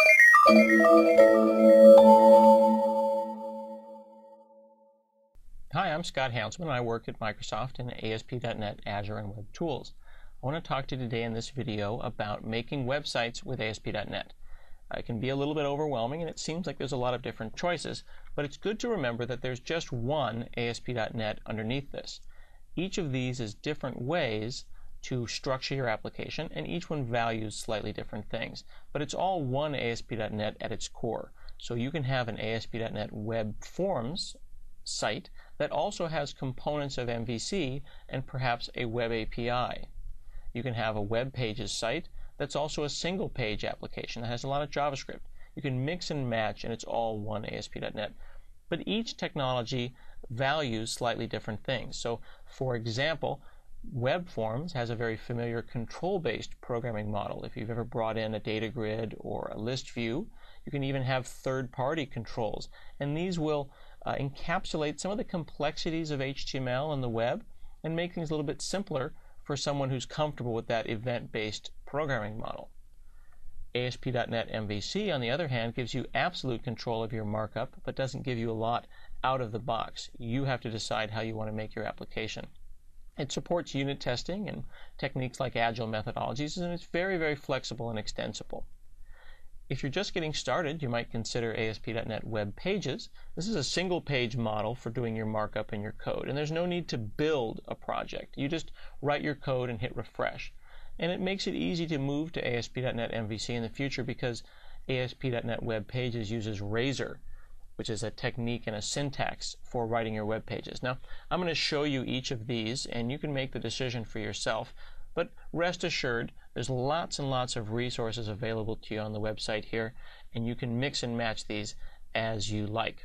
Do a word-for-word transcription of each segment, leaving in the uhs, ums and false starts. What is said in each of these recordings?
Hi, I'm Scott Hanselman, and I work at Microsoft in A S P dot net, Azure, and Web Tools. I want to talk to you today in this video about making websites with A S P dot net. It can be a little bit overwhelming, and it seems like there's a lot of different choices, but it's good to remember that there's just one A S P dot net underneath this. Each of these is different ways to structure your application, and each one values slightly different things. But it's all one A S P dot net at its core. So you can have an A S P dot net Web Forms site that also has components of M V C and perhaps a web A P I. You can have a web pages site that's also a single page application that has a lot of JavaScript. You can mix and match, and it's all one A S P dot net. But each technology values slightly different things. So, for example, Web Forms has a very familiar control-based programming model. If you've ever brought in a data grid or a list view, you can even have third-party controls. And these will uh, encapsulate some of the complexities of H T M L and the web and make things a little bit simpler for someone who's comfortable with that event-based programming model. A S P dot net M V C, on the other hand, gives you absolute control of your markup, but doesn't give you a lot out of the box. You have to decide how you want to make your application. It supports unit testing and techniques like agile methodologies, and it's very, very flexible and extensible. If you're just getting started, you might consider A S P dot net Web Pages. This is a single page model for doing your markup and your code, and there's no need to build a project. You just write your code and hit refresh. And it makes it easy to move to A S P dot net M V C in the future because A S P dot net Web Pages uses Razor, which is a technique and a syntax for writing your web pages. Now, I'm going to show you each of these, and you can make the decision for yourself. But rest assured, there's lots and lots of resources available to you on the website here, and you can mix and match these as you like.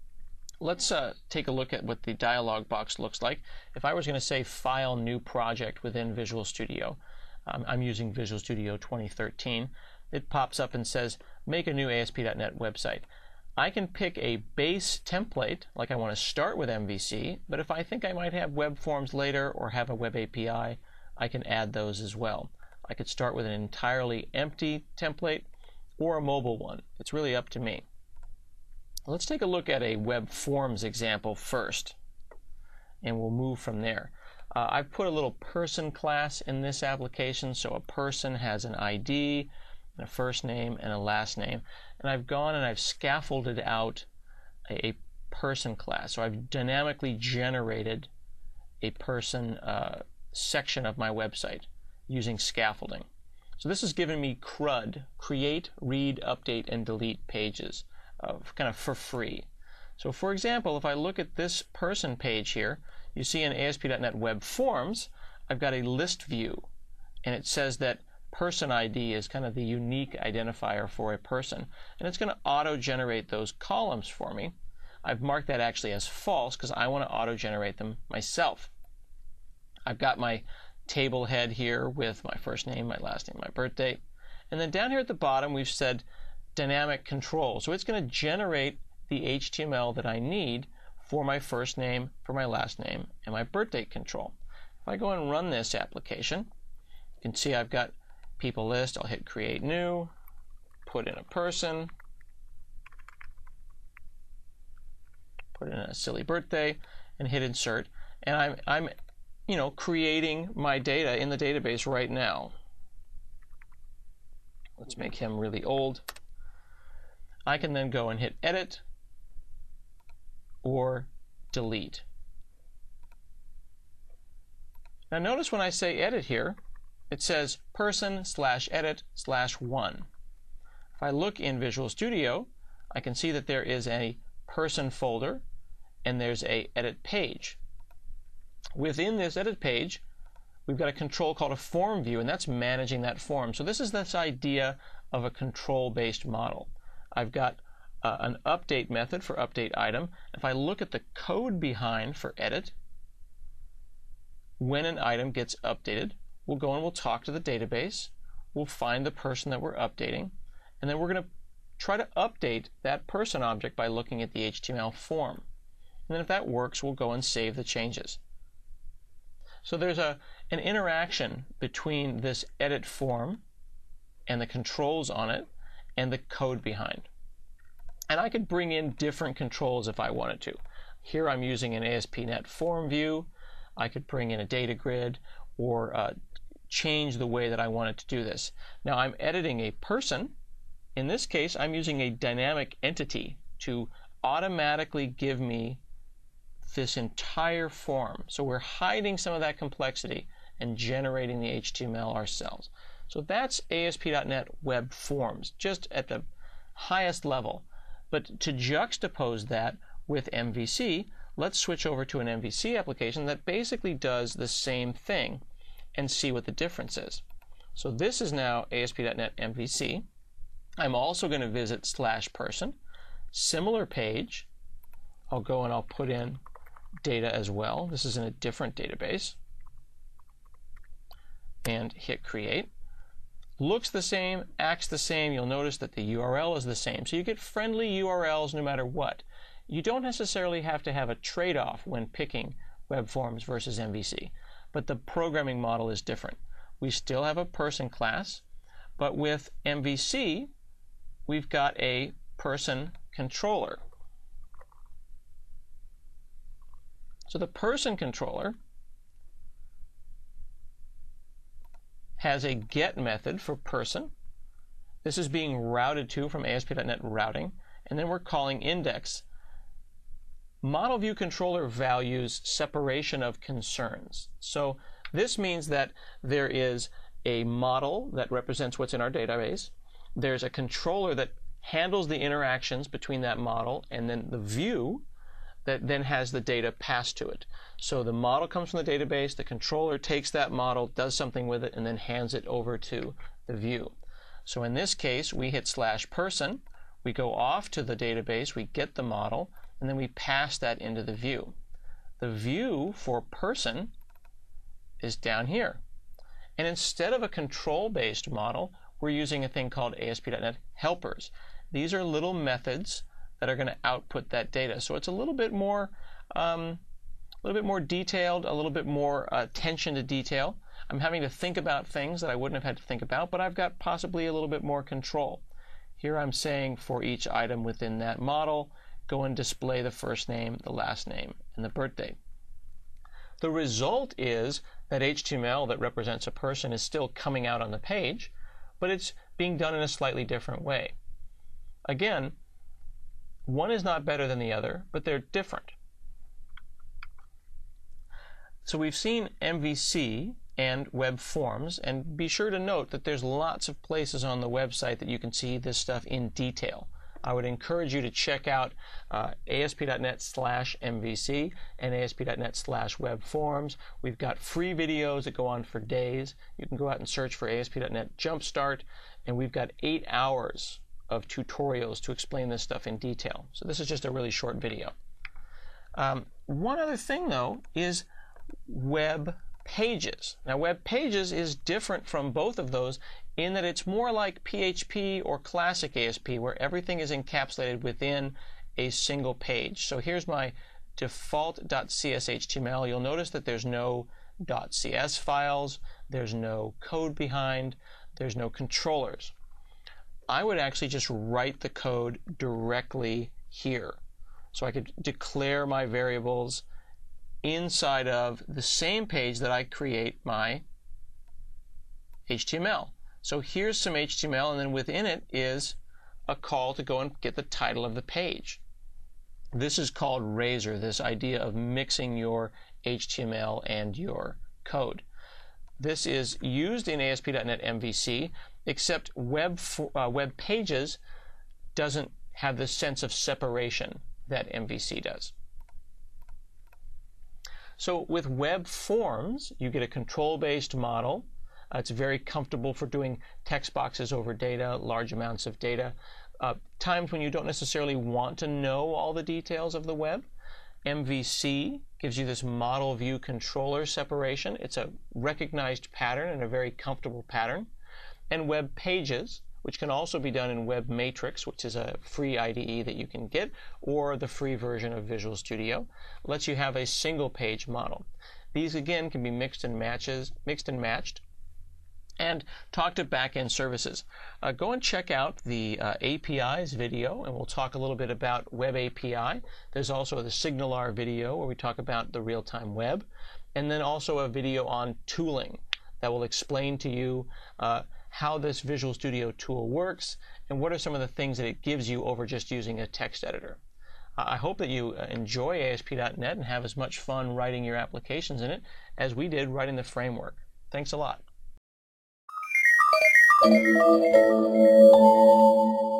Let's uh, take a look at what the dialog box looks like. If I was going to say File New Project within Visual Studio, um, I'm using Visual Studio twenty thirteen, it pops up and says, make a new A S P dot net website. I can pick a base template, like I want to start with M V C, but if I think I might have web forms later or have a web A P I, I can add those as well. I could start with an entirely empty template or a mobile one. It's really up to me. Let's take a look at a web forms example first, and we'll move from there. Uh, I've put a little person class in this application, so a person has an I D, a first name, and a last name. And I've gone and I've scaffolded out a, a person class. So I've dynamically generated a person uh, section of my website using scaffolding. So this has given me CRUD, create, read, update, and delete pages, uh, kind of for free. So for example, if I look at this person page here, you see in A S P dot net Web Forms, I've got a list view, and it says that person I D is kind of the unique identifier for a person, and it's going to auto-generate those columns for me. I've marked that actually as false because I want to auto-generate them myself. I've got my table head here with my first name, my last name, my birthday, and then down here at the bottom we've said dynamic control. So it's going to generate the H T M L that I need for my first name, for my last name, and my birthday control. If I go and run this application, you can see I've got people list. I'll hit create new, put in a person, put in a silly birthday, and hit insert. And I'm, I'm you know, creating my data in the database right now. Let's make him really old. I can then go and hit edit or delete. Now notice when I say edit here, it says person slash edit slash one. If I look in Visual Studio, I can see that there is a person folder and there's a edit page. Within this edit page, we've got a control called a form view, and that's managing that form. So this is this idea of a control-based model. I've got uh, an update method for update item. If I look at the code behind for edit, when an item gets updated, we'll go and we'll talk to the database, we'll find the person that we're updating, and then we're going to try to update that person object by looking at the H T M L form. And then if that works, we'll go and save the changes. So there's a, an interaction between this edit form and the controls on it and the code behind. And I could bring in different controls if I wanted to. Here I'm using an A S P dot net form view. I could bring in a data grid or uh, change the way that I wanted to do this. Now I'm editing a person. In this case, I'm using a dynamic entity to automatically give me this entire form. So we're hiding some of that complexity and generating the H T M L ourselves. So that's A S P dot net Web Forms, just at the highest level. But to juxtapose that with M V C, let's switch over to an M V C application that basically does the same thing and see what the difference is. So this is now A S P dot net M V C. I'm also going to visit slash person. Similar page. I'll go and I'll put in data as well. This is in a different database. And hit create. Looks the same, acts the same. You'll notice that the U R L is the same. So you get friendly U R Ls no matter what. You don't necessarily have to have a trade-off when picking Web Forms versus M V C, but the programming model is different. We still have a person class, but with M V C, we've got a person controller. So the person controller has a get method for person. This is being routed to from A S P dot net routing, and then we're calling index. Model view controller values separation of concerns. So this means that there is a model that represents what's in our database. There's a controller that handles the interactions between that model, and then the view that then has the data passed to it. So the model comes from the database, the controller takes that model, does something with it, and then hands it over to the view. So in this case, we hit slash person, we go off to the database, we get the model, and then we pass that into the view. The view for person is down here. And instead of a control-based model, we're using a thing called A S P dot net helpers. These are little methods that are going to output that data. So it's a little bit more, um, a little bit more detailed, a little bit more uh, attention to detail. I'm having to think about things that I wouldn't have had to think about, but I've got possibly a little bit more control. Here I'm saying for each item within that model, go and display the first name, the last name, and the birth date. The result is that H T M L that represents a person is still coming out on the page, but it's being done in a slightly different way. Again, one is not better than the other, but they're different. So we've seen M V C and Web Forms, and be sure to note that there's lots of places on the website that you can see this stuff in detail. I would encourage you to check out uh, A S P dot net slash M V C and A S P dot net slash Web Forms. We've got free videos that go on for days. You can go out and search for A S P dot net Jumpstart, and we've got eight hours of tutorials to explain this stuff in detail. So this is just a really short video. Um, one other thing, though, is Web Pages. Now, Web Pages is different from both of those in that it's more like P H P or classic A S P, where everything is encapsulated within a single page. So here's my default.cs H T M L. You'll notice that there's no .cs files, there's no code behind, there's no controllers. I would actually just write the code directly here. So I could declare my variables inside of the same page that I create my H T M L. So here's some H T M L, and then within it is a call to go and get the title of the page. This is called Razor, this idea of mixing your H T M L and your code. This is used in A S P dot net M V C, except Web, uh, Web Pages doesn't have the sense of separation that M V C does. So with Web Forms, you get a control-based model. Uh, it's very comfortable for doing text boxes over data, large amounts of data. Uh, times when you don't necessarily want to know all the details of the web. M V C gives you this model view controller separation. It's a recognized pattern and a very comfortable pattern. And Web Pages, which can also be done in Web Matrix, which is a free I D E that you can get, or the free version of Visual Studio, lets you have a single page model. These again can be mixed and matches, mixed and matched. and talk to backend services. Uh, go and check out the uh, A P Is video, and we'll talk a little bit about Web A P I. There's also the SignalR video where we talk about the real-time web, and then also a video on tooling that will explain to you uh, how this Visual Studio tool works and what are some of the things that it gives you over just using a text editor. Uh, I hope that you enjoy A S P dot net and have as much fun writing your applications in it as we did writing the framework. Thanks a lot.